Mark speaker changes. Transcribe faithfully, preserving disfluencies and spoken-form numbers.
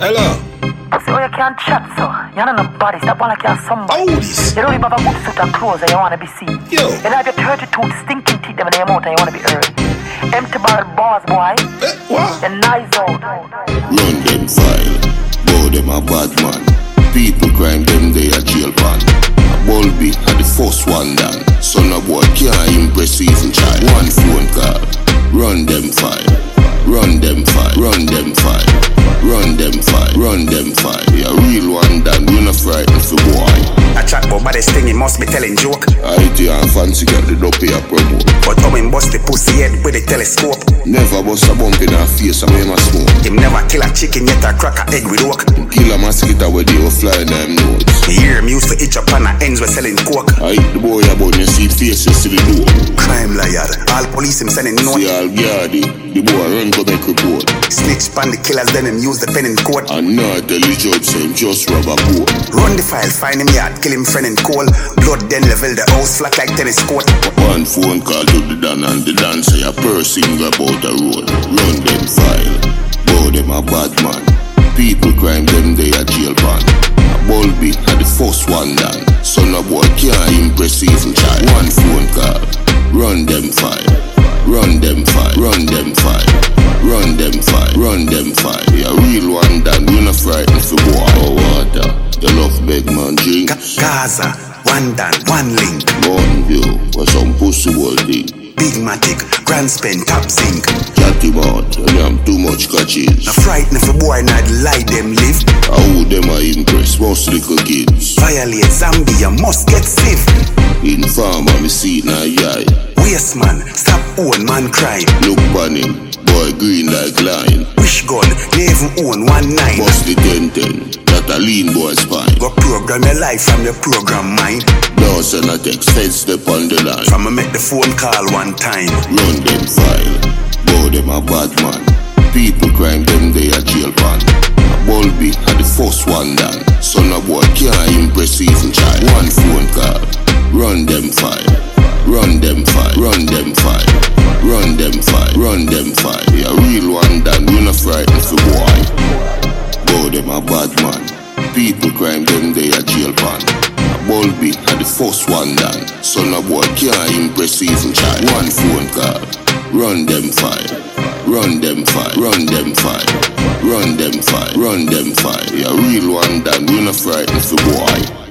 Speaker 1: Hello.
Speaker 2: So you can't chat, so you're not nobody. Stop one like you're somebody.
Speaker 1: Oh, this.
Speaker 2: You don't even have a good suit of clothes and you want to be seen.
Speaker 1: Yo.
Speaker 2: You have your thirty-two stinking teeth them in your mouth and you want to be heard. Empty barrel bars, boy.
Speaker 1: Eh, what?
Speaker 2: You're nice out.
Speaker 3: Run them file, bow them a bad man. People crime them they a jail pan. A Bulby had the first one done. Son of boy can't impress even child. One phone call, run them file. Run them file, run them file. Run them file, run them file. Yeah, real one done, we not frightened for boy.
Speaker 4: A chat about body sting, he must be telling joke.
Speaker 3: I T and fancy get the dope here promote.
Speaker 4: But how him bust the pussy head with the telescope.
Speaker 3: Never bust a bump in her face and we must smoke.
Speaker 4: Him never kill a chicken yet a crack a egg with oak.
Speaker 3: Kill a mosquito where they will fly in them notes.
Speaker 4: Me hear him used to itch up on the ends with selling coke.
Speaker 3: I hit the boy about you see face you see the door.
Speaker 4: Crime liar, all police him sending note.
Speaker 3: See all guardy, the boy run go make report.
Speaker 4: Snitch pan the killers then him use the pen in court.
Speaker 3: And not tell the judge say him just rob a boat.
Speaker 4: Run the file, find him yard, kill him friend in coal. Blood then level the house flat like tennis court.
Speaker 3: One phone call to the Dan and the Dan say a person about the road. Run them file, bow them a bad man. People crime them they a jail pan. A Bulby had the first one done. Son of boy can't impress even child. One phone call, run them file. Run them file, run them file. Run them file, run them file. Yeah, real one done, we not frightened for boy. Oh water, you love big man drink.
Speaker 4: Gaza, one done, one link.
Speaker 3: Mountain View, for some pussy world thing.
Speaker 4: Big matic, grand spend, top zinc.
Speaker 3: Chatty mouth, and I'm too much catches.
Speaker 4: A frighten if a boy not lie them live.
Speaker 3: How would them I impress most little kids?
Speaker 4: Violate zombie, you must get sieve.
Speaker 3: Informer, me see na yai.
Speaker 4: Waste man, stop own man crime.
Speaker 3: Look on him, boy green like lion.
Speaker 4: Wish gun, they even own one nine.
Speaker 3: Bust the ten ten, that a lean boy spine.
Speaker 4: Go program your life from your program mind.
Speaker 3: Now send a text, fed step on the line.
Speaker 4: From a make the phone call one time.
Speaker 3: Run them file, bow them a bad man. People crime them they a jail pan. A Bulby had the first one done. Son of boy can't impress even child. One phone call, run them file. Run them file, run them file. Run them file, run them file. Yeah, real one done, we not frightened for boy. Bow them a bad man. People crime them they a jail pan. A Bulby had the first one done. Son of boy can't impress even child. One phone call, run them file. Run them file, run them file. Run them file, run them file. Yeah, real one done, we not frightened for boy.